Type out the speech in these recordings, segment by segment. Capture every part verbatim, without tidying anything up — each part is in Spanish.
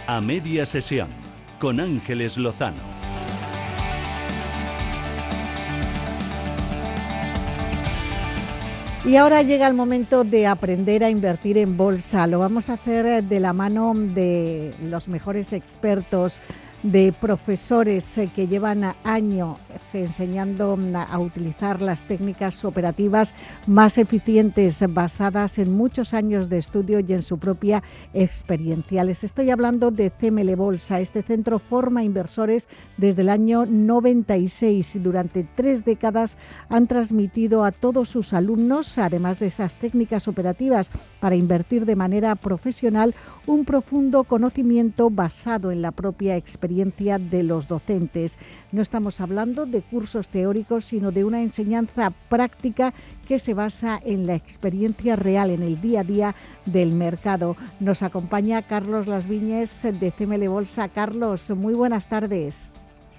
A media sesión, con Ángeles Lozano. Y ahora llega el momento de aprender a invertir en bolsa. Lo vamos a hacer de la mano de los mejores expertos, de profesores que llevan años enseñando a utilizar las técnicas operativas más eficientes basadas en muchos años de estudio y en su propia experiencia. Les estoy hablando de C M L Bolsa. Este centro forma inversores desde el año noventa y seis y durante tres décadas han transmitido a todos sus alumnos, además de esas técnicas operativas para invertir de manera profesional, un profundo conocimiento basado en la propia experiencia de los docentes. No estamos hablando de cursos teóricos, sino de una enseñanza práctica que se basa en la experiencia real, en el día a día del mercado. Nos acompaña Carlos Las Viñes de C M L Bolsa. Carlos, muy buenas tardes.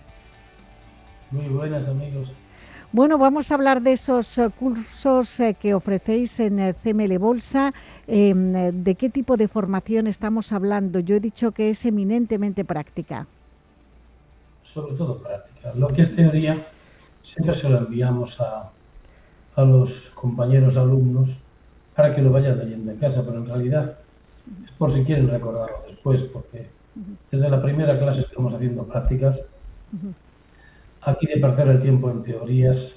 Muy buenas, amigos. Bueno, vamos a hablar de esos cursos que ofrecéis en C M L Bolsa. ¿De qué tipo de formación estamos hablando? Yo he dicho que es eminentemente práctica. Sobre todo práctica. Lo que es teoría siempre se lo enviamos a, a los compañeros alumnos para que lo vayan leyendo en casa, pero en realidad es por si quieren recordarlo después, porque desde la primera clase estamos haciendo prácticas. Aquí de perder el tiempo en teorías,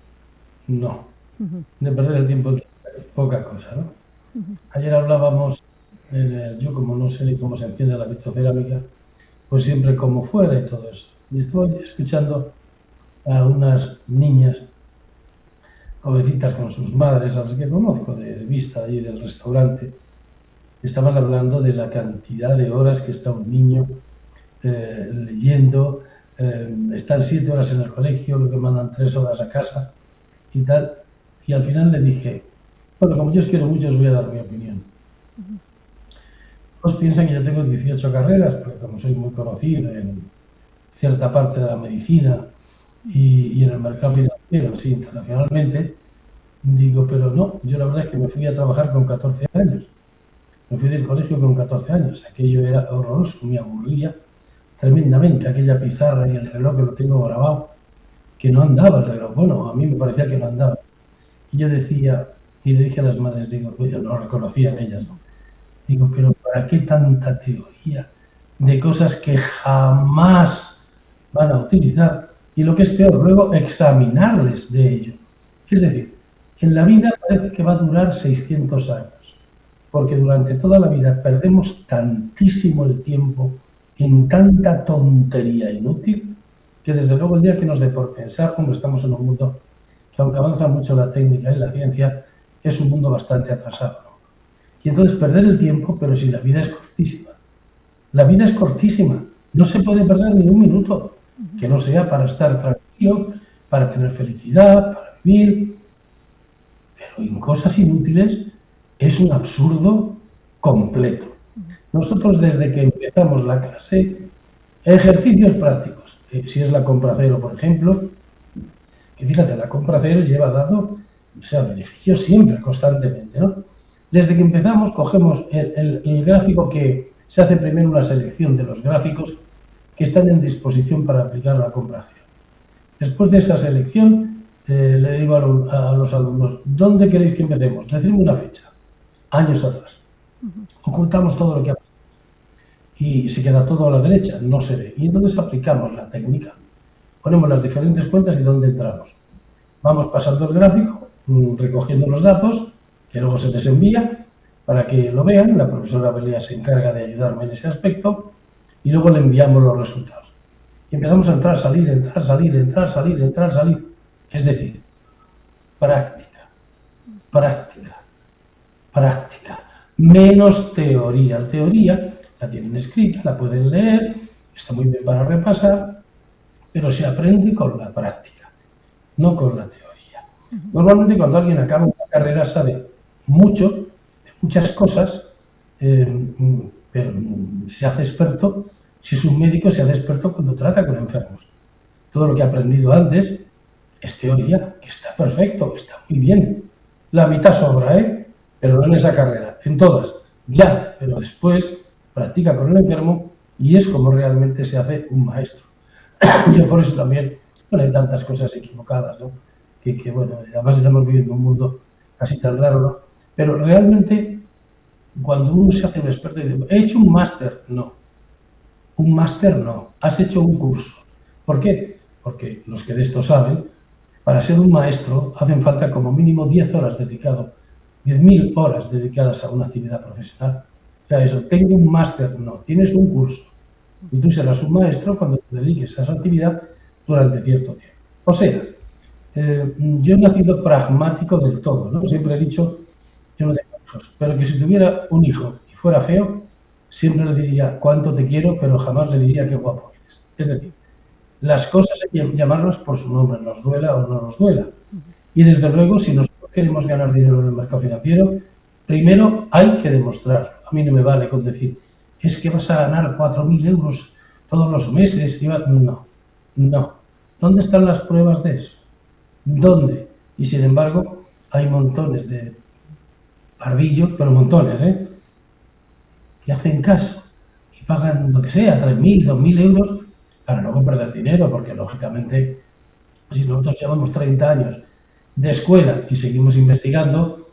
no. De perder el tiempo en poca cosa, ¿no? Ayer hablábamos, de, yo como no sé ni cómo se enciende la vitrocerámica, pues siempre como fuera y todo eso. Y estoy escuchando a unas niñas, jovencitas con sus madres, a las que conozco de vista allí del restaurante, estaban hablando de la cantidad de horas que está un niño eh, leyendo. Eh, están siete horas en el colegio, lo que mandan tres horas a casa y tal. Y al final le dije, bueno, como yo os quiero mucho, os voy a dar mi opinión. Uh-huh. Os piensan que yo tengo dieciocho carreras, porque como soy muy conocido en cierta parte de la medicina y, y en el mercado financiero, sí, internacionalmente, digo, pero no, yo la verdad es que me fui a trabajar con catorce años. Me fui del colegio con catorce años. Aquello era horroroso, me aburría tremendamente, aquella pizarra y el reloj que lo tengo grabado, que no andaba el reloj. Bueno, a mí me parecía que no andaba. Y yo decía, y le dije a las madres, digo, yo no reconocían ellas, ¿no? Digo, pero ¿para qué tanta teoría de cosas que jamás van a utilizar? Y lo que es peor, luego examinarles de ello. Es decir, en la vida parece que va a durar seiscientos años, porque durante toda la vida perdemos tantísimo el tiempo en tanta tontería inútil, que desde luego el día que nos dé por pensar, como estamos en un mundo que aunque avanza mucho la técnica y la ciencia, es un mundo bastante atrasado, ¿no? Y entonces perder el tiempo, pero si la vida es cortísima. La vida es cortísima, no se puede perder ni un minuto, que no sea para estar tranquilo, para tener felicidad, para vivir, pero en cosas inútiles es un absurdo completo. Nosotros desde que empezamos la clase, ejercicios prácticos, eh, si es la compra cero, por ejemplo, que fíjate, la compra cero lleva dado, o sea, beneficios siempre, constantemente, ¿no? Desde que empezamos cogemos el, el, el gráfico que se hace primero una selección de los gráficos que están en disposición para aplicar la compra cero. Después de esa selección, eh, le digo a, lo, a los alumnos, ¿dónde queréis que empecemos? Decidme una fecha, años atrás. Ocultamos todo lo que ha pasado y se queda todo a la derecha, no se ve. Y entonces aplicamos la técnica. Ponemos las diferentes cuentas y dónde entramos. Vamos pasando el gráfico, recogiendo los datos, que luego se les envía para que lo vean. La profesora Belia se encarga de ayudarme en ese aspecto y luego le enviamos los resultados. Y empezamos a entrar, salir, entrar, salir, entrar, salir, entrar, salir. Es decir, práctica, práctica, práctica. Menos teoría. La teoría la tienen escrita, la pueden leer, está muy bien para repasar, pero se aprende con la práctica, no con la teoría. Normalmente cuando alguien acaba una carrera sabe mucho, de muchas cosas, eh, pero se hace experto, si es un médico se hace experto cuando trata con enfermos. Todo lo que ha aprendido antes es teoría, que está perfecto, está muy bien. La mitad sobra, ¿eh? Pero no en esa carrera, en todas, ya, pero después practica con el enfermo Y es como realmente se hace un maestro. Yo por eso también, bueno, hay tantas cosas equivocadas, ¿no? Que, que bueno, además estamos viviendo un mundo así tan raro, ¿no? Pero realmente, cuando uno se hace un experto y dice, he hecho un máster, no. Un máster no, has hecho un curso. ¿Por qué? Porque los que de esto saben, para ser un maestro hacen falta como mínimo diez horas dedicado, diez mil horas dedicadas a una actividad profesional. O sea, eso, tengo un máster, no, tienes un curso. Y tú serás un maestro cuando te dediques a esa actividad durante cierto tiempo. O sea, eh, yo he nacido pragmático del todo, ¿no? Siempre he dicho, yo no tengo hijos, pero que si tuviera un hijo y fuera feo, siempre le diría cuánto te quiero, pero jamás le diría qué guapo eres. Es decir, las cosas hay que llamarlas por su nombre, nos duela o no nos duela. Y desde luego, si nosotros queremos ganar dinero en el mercado financiero, primero hay que demostrarlo. A mí no me vale con decir, es que vas a ganar cuatro mil euros todos los meses. No, no. ¿Dónde están las pruebas de eso? ¿Dónde? Y sin embargo, hay montones de pardillos, pero montones, ¿eh? Que hacen caso y pagan lo que sea, tres mil, dos mil euros, para luego perder dinero, porque lógicamente, si nosotros llevamos treinta años de escuela y seguimos investigando,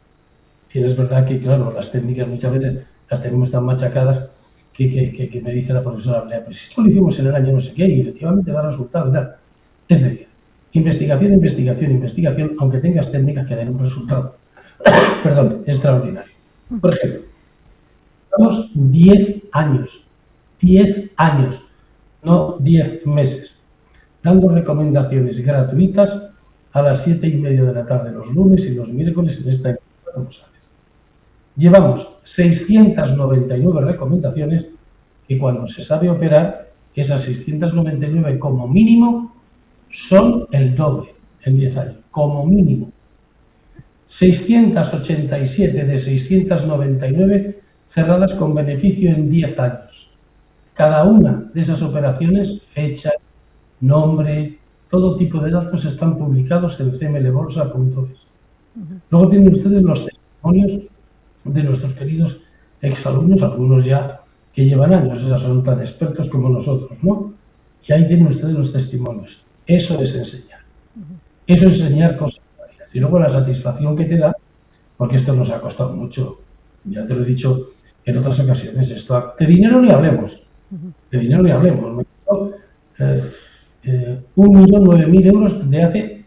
y es verdad que, claro, las técnicas muchas veces las tenemos tan machacadas que, que, que, que me dice la profesora Blea, pero si esto lo hicimos en el año no sé qué, y efectivamente da resultado y tal. Es decir, investigación, investigación, investigación, aunque tengas técnicas que den un resultado, perdón, extraordinario. Por ejemplo, llevamos diez años, diez años, no diez meses, dando recomendaciones gratuitas a las siete y media de la tarde los lunes y los miércoles en esta empresa, como sabes. Llevamos seiscientas noventa y nueve recomendaciones y cuando se sabe operar, esas seiscientas noventa y nueve como mínimo son el doble en diez años, como mínimo. seiscientas ochenta y siete de seiscientas noventa y nueve cerradas con beneficio en diez años. Cada una de esas operaciones, fecha, nombre, todo tipo de datos están publicados en c m l bolsa punto es. Luego tienen ustedes los testimonios de nuestros queridos exalumnos, algunos ya que llevan años, o sea, son tan expertos como nosotros, ¿no? Y ahí tienen ustedes los testimonios. Eso es enseñar. Eso es enseñar cosas válidas. Y luego la satisfacción que te da, porque esto nos ha costado mucho, ya te lo he dicho en otras ocasiones, esto de dinero ni hablemos, de dinero ni hablemos. Me costó eh, eh, un millón nueve mil euros de hace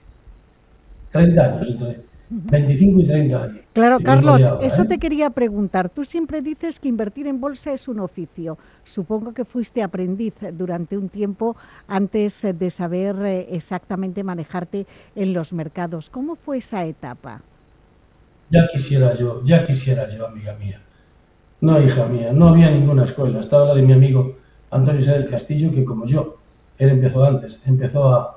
treinta años, entre veinticinco y treinta años. Claro, y Carlos, ahora, eso ¿eh? te quería preguntar. Tú siempre dices que invertir en bolsa es un oficio. Supongo que fuiste aprendiz durante un tiempo antes de saber exactamente manejarte en los mercados. ¿Cómo fue esa etapa? Ya quisiera yo, ya quisiera yo, amiga mía. No, hija mía, no había ninguna escuela. Estaba la de mi amigo Antonio Isabel del Castillo, que como yo, él empezó antes, empezó a,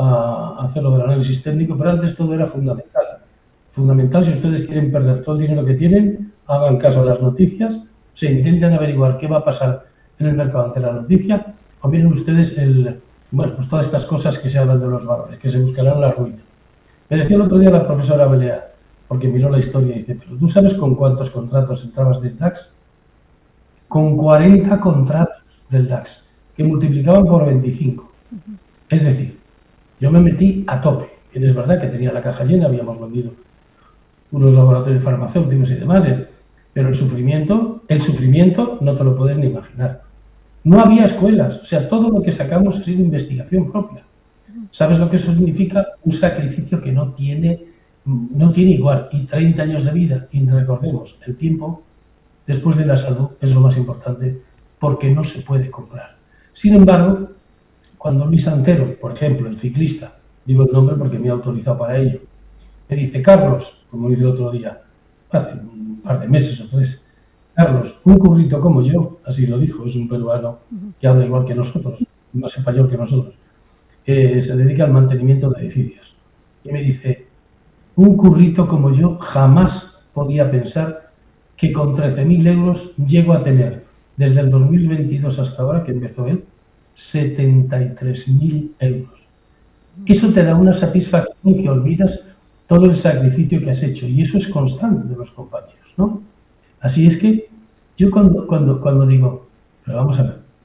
a hacer lo del análisis técnico, pero antes todo era fundamental. Fundamental, si ustedes quieren perder todo el dinero que tienen, hagan caso a las noticias, se intenten averiguar qué va a pasar en el mercado ante la noticia, o miren ustedes el, bueno, pues todas estas cosas que se hablan de los valores, que se buscarán la ruina. Me decía el otro día la profesora Belea, porque miró la historia y dice, pero ¿tú sabes con cuántos contratos entrabas del DAX? Con cuarenta contratos del DAX, que multiplicaban por veinticinco. Es decir, yo me metí a tope. Y es verdad que tenía la caja llena, habíamos vendido unos laboratorios farmacéuticos y demás, ¿eh? Pero el sufrimiento, el sufrimiento no te lo puedes ni imaginar. No había escuelas, o sea, todo lo que sacamos ha sido investigación propia. ¿Sabes lo que eso significa? Un sacrificio que no tiene, no tiene igual. Y treinta años de vida, y recordemos, el tiempo después de la salud es lo más importante porque no se puede comprar. Sin embargo, cuando Luis Antero, por ejemplo, el ciclista, digo el nombre porque me ha autorizado para ello, me dice, Carlos, como dice el otro día, hace un par de meses o tres, Carlos, un currito como yo, así lo dijo, es un peruano que habla igual que nosotros, más español que nosotros, que se dedica al mantenimiento de edificios. Y me dice, un currito como yo jamás podía pensar que con trece mil euros llego a tener, desde el dos mil veintidós hasta ahora, que empezó él, setenta y tres mil euros. Eso te da una satisfacción que olvidas todo el sacrificio que has hecho, y eso es constante de los compañeros, ¿no? Así es que yo cuando, cuando, cuando digo, pero vamos a ver,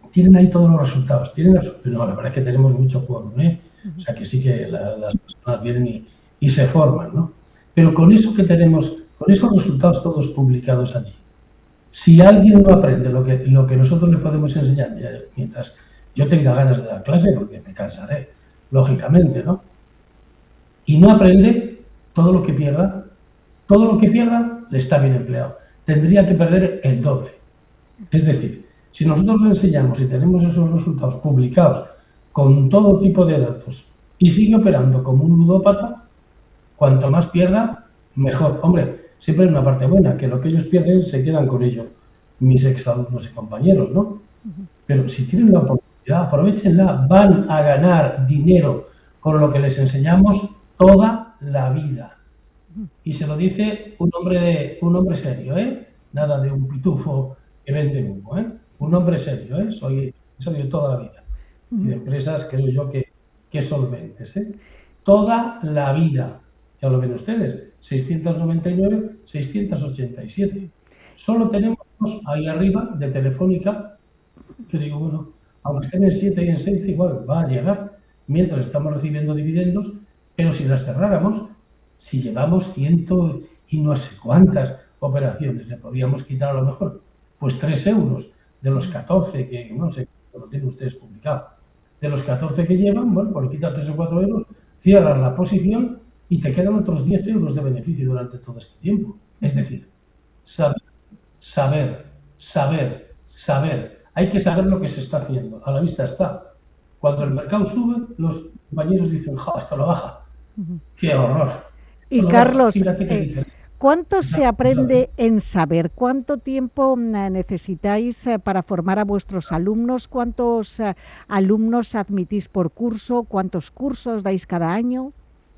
tienen ahí todos los resultados. Tienen los, no, la verdad es que tenemos mucho quórum, ¿eh? O sea que sí que la, las personas vienen y, y se forman, ¿no? Pero con eso que tenemos, con esos resultados todos publicados allí, si alguien no aprende lo que, lo que nosotros le podemos enseñar, mientras yo tenga ganas de dar clase, porque me cansaré, lógicamente, ¿no? Y no aprende, todo lo que pierda, todo lo que pierda le está bien empleado. Tendría que perder el doble. Es decir, si nosotros le enseñamos y tenemos esos resultados publicados con todo tipo de datos y sigue operando como un ludópata, cuanto más pierda, mejor. Hombre, siempre hay una parte buena, que lo que ellos pierden se quedan con ello, mis exalumnos y compañeros, ¿no? Pero si tienen la oportunidad, aprovechenla, van a ganar dinero con lo que les enseñamos toda la vida. Y se lo dice un hombre, de, un hombre serio, ¿eh? Nada de un pitufo que vende humo, ¿eh? Un hombre serio, ¿eh? Soy serio de toda la vida. Y de empresas, creo yo, que, que solventes, ¿eh? Toda la vida. Ya lo ven ustedes, seiscientos noventa y nueve, seiscientos ochenta y siete. Solo tenemos ahí arriba de Telefónica, que digo, bueno, aunque estén en siete y en seis, igual va a llegar, mientras estamos recibiendo dividendos, pero si las cerráramos, si llevamos ciento y no sé cuántas operaciones, le podíamos quitar a lo mejor, pues tres euros de los catorce que, no sé, lo tienen ustedes publicado, de los catorce que llevan, bueno, pues le quitan tres o cuatro euros, cierran la posición y te quedan otros diez euros de beneficio durante todo este tiempo. Es decir, saber, saber, saber, saber. Hay que saber lo que se está haciendo. A la vista está. Cuando el mercado sube, los compañeros dicen, ¡ja, esto lo baja! Uh-huh. ¡Qué horror! Y Carlos, eh, ¿cuánto se aprende en saber? ¿Cuánto tiempo necesitáis para formar a vuestros alumnos? ¿Cuántos uh, alumnos admitís por curso? ¿Cuántos cursos dais cada año?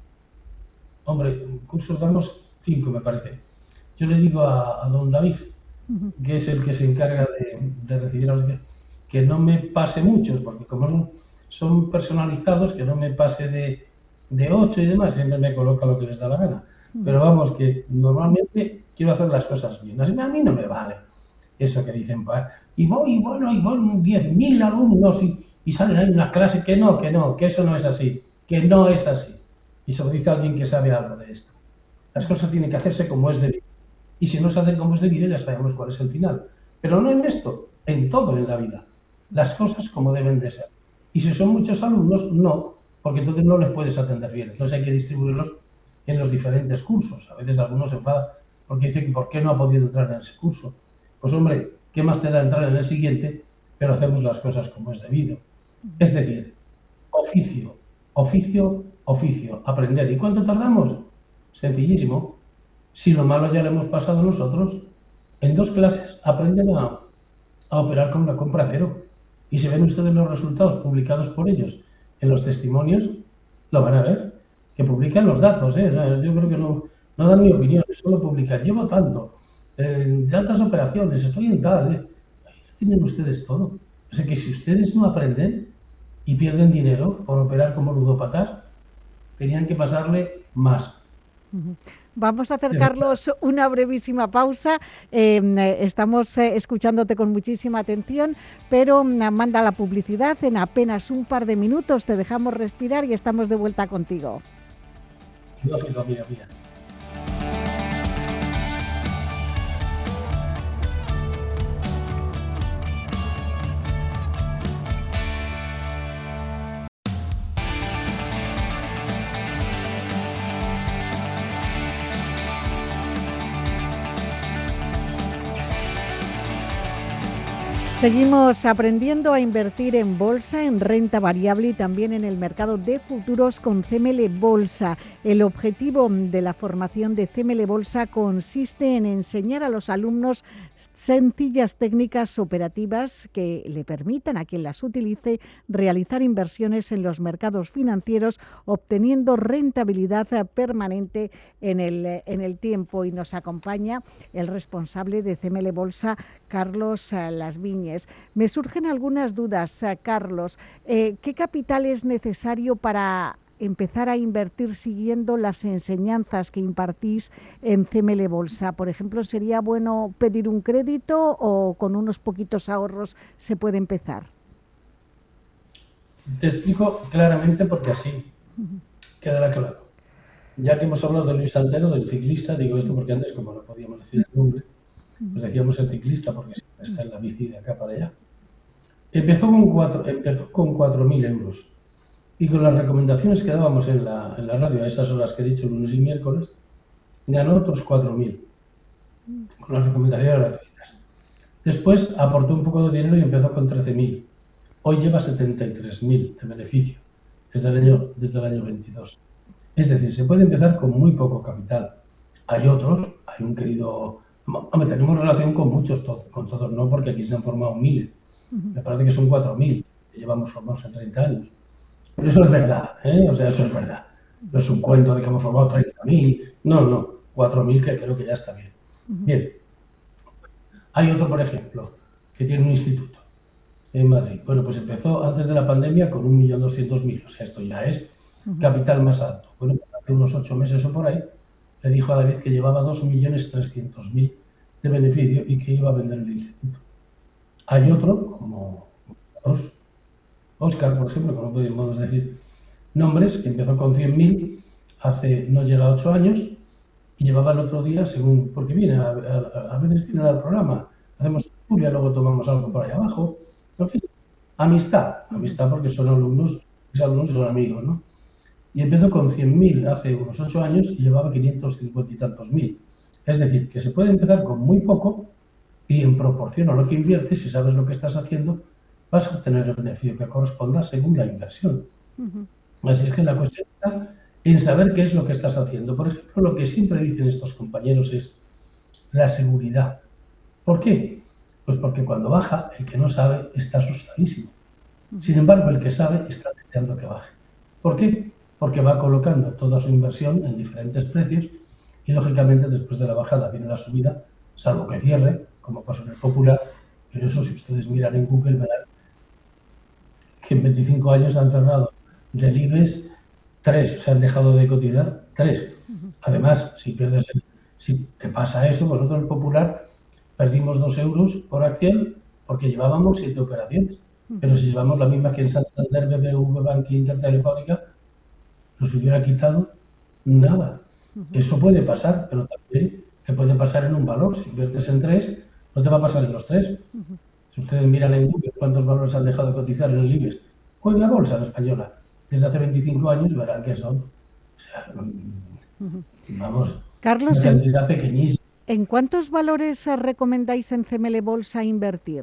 Hombre, cursos damos cinco, me parece. Yo le digo a, a don David, uh-huh. que es el que se encarga de, de recibir a los que, que no me pase muchos, porque como son, son personalizados, que no me pase de, de ocho y demás, siempre me coloca lo que les da la gana. Uh-huh. Pero vamos, que normalmente quiero hacer las cosas bien. Así, a mí no me vale eso que dicen, y voy, y bueno, y voy diez mil alumnos y, y salen ahí unas clases, que no, que no, que eso no es así, que no es así. Y se lo dice a alguien que sabe algo de esto. Las cosas tienen que hacerse como es debido. Y si no se hacen como es debido, ya sabemos cuál es el final. Pero no en esto, en todo en la vida. Las cosas como deben de ser. Y si son muchos alumnos, no, porque entonces no les puedes atender bien. Entonces hay que distribuirlos en los diferentes cursos. A veces algunos se enfadan porque dicen, ¿por qué no ha podido entrar en ese curso? Pues hombre, ¿qué más te da entrar en el siguiente? Pero hacemos las cosas como es debido. Es decir, oficio, oficio, oficio, aprender. ¿Y cuánto tardamos? Sencillísimo. Si lo malo ya lo hemos pasado nosotros, en dos clases aprenden a, a operar con la compra cero. Y si ven ustedes los resultados publicados por ellos en los testimonios, lo van a ver, que publican los datos, ¿eh? Yo creo que no, no dan ni opiniones, solo publican, llevo tanto, eh, tantas operaciones, estoy en tal, ¿eh? Ahí tienen ustedes todo. O sea que si ustedes no aprenden y pierden dinero por operar como ludópatas, tenían que pasarle más. Vamos a hacer, Carlos, una brevísima pausa. Eh, estamos eh, escuchándote con muchísima atención, pero manda la publicidad en apenas un par de minutos. Te dejamos respirar y estamos de vuelta contigo. Lógico, mía, mía. Seguimos aprendiendo a invertir en bolsa, en renta variable y también en el mercado de futuros con C M L Bolsa. El objetivo de la formación de C M L Bolsa consiste en enseñar a los alumnos sencillas técnicas operativas que le permitan a quien las utilice realizar inversiones en los mercados financieros, obteniendo rentabilidad permanente en el, en el tiempo. Y nos acompaña el responsable de C M L Bolsa, Carlos Las Viñas. Me surgen algunas dudas, Carlos. Eh, ¿Qué capital es necesario para empezar a invertir siguiendo las enseñanzas que impartís en C M L Bolsa? Por ejemplo, ¿sería bueno pedir un crédito o con unos poquitos ahorros se puede empezar? Te explico claramente porque así quedará claro. Ya que hemos hablado de Luis Antero, del ciclista, digo esto porque antes, como no podíamos decir el nombre, pues decíamos el ciclista porque siempre está en la bici de acá para allá. Empezó con cuatro, empezó con cuatro mil euros y con las recomendaciones que dábamos en la, en la radio a esas horas que he dicho, lunes y miércoles, ganó otros cuatro mil con las recomendaciones gratuitas. Después aportó un poco de dinero y empezó con trece mil. Hoy lleva setenta y tres mil de beneficio desde el año, desde el año veintidós. Es decir, se puede empezar con muy poco capital. Hay otros, hay un querido... Hombre, tenemos relación con muchos, con todos no, porque aquí se han formado miles. Me parece que son cuatro mil, que llevamos formados en treinta años. Pero eso es verdad, ¿eh? O sea, eso es verdad. No es un cuento de que hemos formado treinta mil. No, no, cuatro mil que creo que ya está bien. Bien. Hay otro, por ejemplo, que tiene un instituto en Madrid. Bueno, pues empezó antes de la pandemia con un millón doscientos mil. O sea, esto ya es capital más alto. Bueno, hace unos ocho meses o por ahí, le dijo a David que llevaba dos millones trescientos mil de beneficio y que iba a vender el instituto. Hay otro, como Óscar, por ejemplo, que no podemos decir nombres, que empezó con cien mil, hace, no llega a ocho años, y llevaba el otro día, según, porque viene, a, a, a veces viene al programa, hacemos tertulia, luego tomamos algo por ahí abajo, en fin, amistad, amistad porque son alumnos, los alumnos son amigos, ¿no? Y empezó con cien mil hace unos ocho años y llevaba quinientos cincuenta y tantos mil. Es decir, que se puede empezar con muy poco y en proporción a lo que inviertes, si sabes lo que estás haciendo, vas a obtener el beneficio que corresponda según la inversión. Uh-huh. Así es que la cuestión está en saber qué es lo que estás haciendo. Por ejemplo, lo que siempre dicen estos compañeros es la seguridad. ¿Por qué? Pues porque cuando baja, el que no sabe está asustadísimo. Uh-huh. Sin embargo, el que sabe está deseando que baje. ¿Por qué? Porque va colocando toda su inversión en diferentes precios y, lógicamente, después de la bajada viene la subida, salvo que cierre, como pasó en el Popular, pero eso si ustedes miran en Google verán que en veinticinco años han cerrado del IBEX tres, o sea, han dejado de cotizar tres. Además, si pierdes, el, si te pasa eso, nosotros en el Popular perdimos dos euros por acción porque llevábamos siete operaciones. Pero si llevamos la misma que en Santander, B B V, Bankia, Inter, Telefónica, nos hubiera quitado nada. Eso puede pasar, pero también te puede pasar en un valor. Si inviertes en tres, no te va a pasar en los tres. Si ustedes miran en Google cuántos valores han dejado de cotizar en el IBEX o en la bolsa española desde hace veinticinco años, verán que son, o sea, vamos, Carlos, una cantidad pequeñísima. ¿En cuántos valores recomendáis en C M L Bolsa invertir?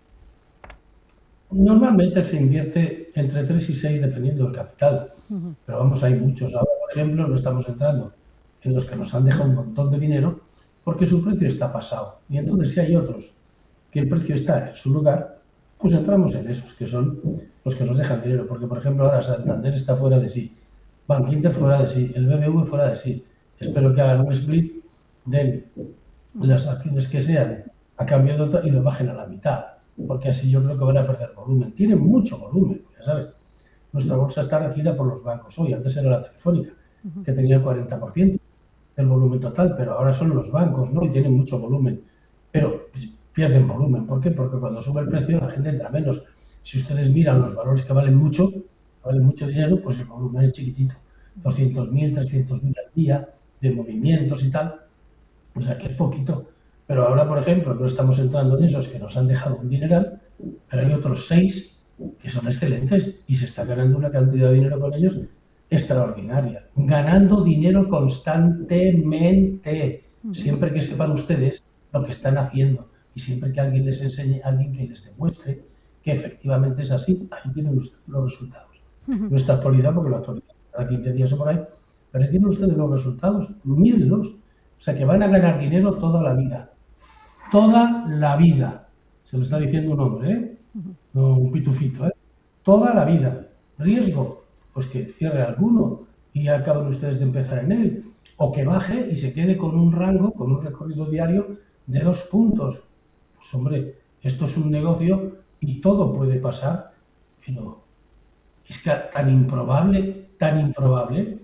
Normalmente se invierte entre tres y seis dependiendo del capital, uh-huh. Pero vamos, hay muchos. Ahora, por ejemplo, no estamos entrando en los que nos han dejado un montón de dinero porque su precio está pasado. Y entonces si hay otros que el precio está en su lugar, pues entramos en esos que son los que nos dejan dinero. Porque, por ejemplo, ahora Santander está fuera de sí, Bank Inter fuera de sí, el B B V fuera de sí. Espero que hagan un split, den las acciones que sean a cambio de otra y lo bajen a la mitad. Porque así yo creo que van a perder volumen. Tienen mucho volumen, ya sabes. Nuestra bolsa está regida por los bancos hoy. Antes era la Telefónica, uh-huh. que tenía el cuarenta por ciento del volumen total, pero ahora son los bancos, ¿no? Y tienen mucho volumen. Pero pues, pierden volumen. ¿Por qué? Porque cuando sube el precio la gente entra menos. Si ustedes miran los valores que valen mucho, valen mucho dinero, pues el volumen es chiquitito. doscientos mil, trescientos mil al día de movimientos y tal. O sea que es poquito. Pero ahora, por ejemplo, no estamos entrando en esos que nos han dejado un dineral, pero hay otros seis que son excelentes y se está ganando una cantidad de dinero con ellos extraordinaria. Ganando dinero constantemente, siempre que sepan ustedes lo que están haciendo y siempre que alguien les enseñe, alguien que les demuestre que efectivamente es así, ahí tienen ustedes los resultados. No está actualizado porque lo actualizan cada quince días o por ahí, pero ahí tienen ustedes los resultados, mírenlos. O sea que van a ganar dinero toda la vida. Toda la vida. Se lo está diciendo un hombre, ¿eh? No un pitufito, ¿eh? Toda la vida. Riesgo, pues que cierre alguno y acaben ustedes de empezar en él. O que baje y se quede con un rango, con un recorrido diario de dos puntos. Pues hombre, esto es un negocio y todo puede pasar, pero es que tan improbable, tan improbable,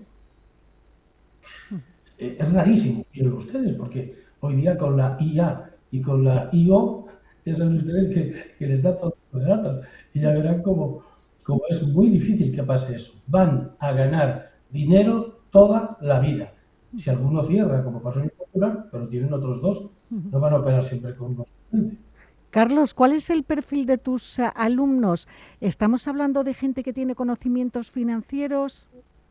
es rarísimo, miren ustedes, porque hoy día con la I A y con la I O, ya saben ustedes que, que les da todo tipo de datos. Y ya verán cómo, como es muy difícil que pase eso, van a ganar dinero toda la vida. Si alguno cierra, como pasó en Popular, pero tienen otros dos, no van a operar siempre con unos. Carlos, ¿cuál es el perfil de tus uh, alumnos? ¿Estamos hablando de gente que tiene conocimientos financieros?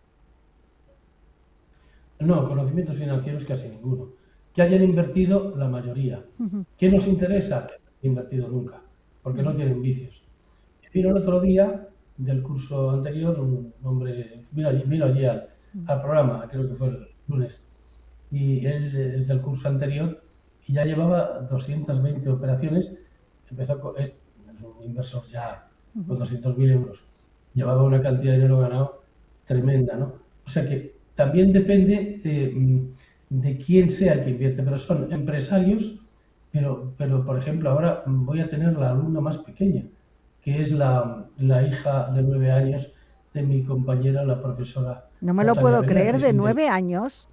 No, conocimientos financieros casi ninguno. Que hayan invertido la mayoría. Uh-huh. ¿Qué nos interesa? Que no hayan invertido nunca, porque uh-huh. no tienen vicios. Vino el otro día del curso anterior un hombre, vino allí, vino allí al, uh-huh. al programa, creo que fue el lunes, y él es del curso anterior y ya llevaba doscientas veinte operaciones. Empezó con, es, es un inversor ya uh-huh. con doscientos mil euros. Llevaba una cantidad de dinero ganado tremenda, ¿no? O sea que también depende de, de quién sea el que invierte, pero son empresarios, pero, pero por ejemplo ahora voy a tener la alumna más pequeña, que es la, la hija de nueve años de mi compañera, la profesora. No me lo puedo Vela, creer, de nueve años.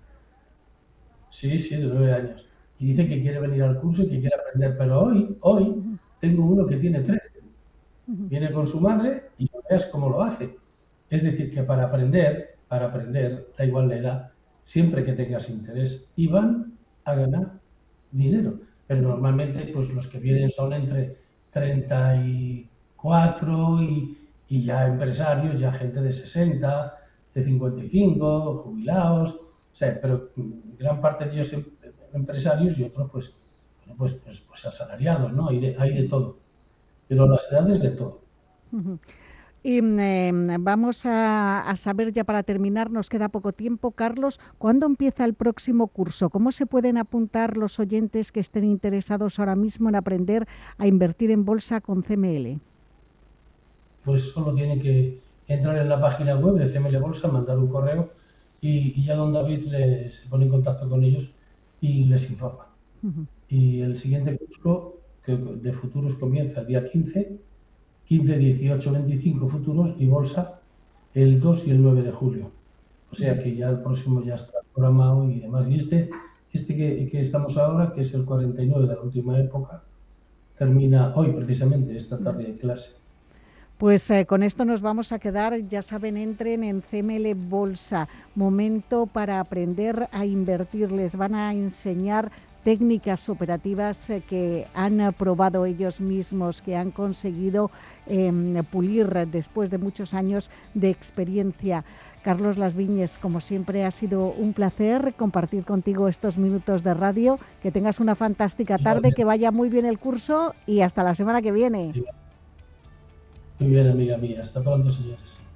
Sí, sí, de nueve años. Y dice que quiere venir al curso y que quiere aprender, pero hoy, hoy uh-huh. tengo uno que tiene trece. Uh-huh. Viene con su madre y no veas cómo lo hace. Es decir, que para aprender, para aprender, da igual la edad, siempre que tengas interés, y van a ganar dinero. Pero normalmente, pues los que vienen son entre treinta y cuatro y, y ya empresarios, ya gente de sesenta, de cincuenta y cinco, jubilados, o sea, pero gran parte de ellos empresarios y otros pues, bueno, pues, pues, pues asalariados, ¿no? Hay de, hay de todo, pero las edades de todo. Uh-huh. Y eh, vamos a, a saber ya para terminar, nos queda poco tiempo, Carlos, ¿cuándo empieza el próximo curso? ¿Cómo se pueden apuntar los oyentes que estén interesados ahora mismo en aprender a invertir en bolsa con C M L? Pues solo tienen que entrar en la página web de C M L Bolsa, mandar un correo y, y ya don David les, se pone en contacto con ellos y les informa. Uh-huh. Y el siguiente curso que de futuros comienza el día quince, quince, dieciocho, veinticinco futuros y bolsa el dos y el nueve de julio. O sea que ya el próximo ya está programado y demás. Y este, este que, que estamos ahora, que es el cuarenta y nueve de la última época, termina hoy precisamente, esta tarde de clase. Pues eh, con esto nos vamos a quedar, ya saben, entren en C M L Bolsa, momento para aprender a invertir, les van a enseñar técnicas operativas eh, que han eh, probado ellos mismos, que han conseguido eh, pulir después de muchos años de experiencia. Carlos Las Viñes, como siempre ha sido un placer compartir contigo estos minutos de radio, que tengas una fantástica tarde, que vaya muy bien el curso y hasta la semana que viene. Muy bien, amiga mía. Hasta pronto, señores.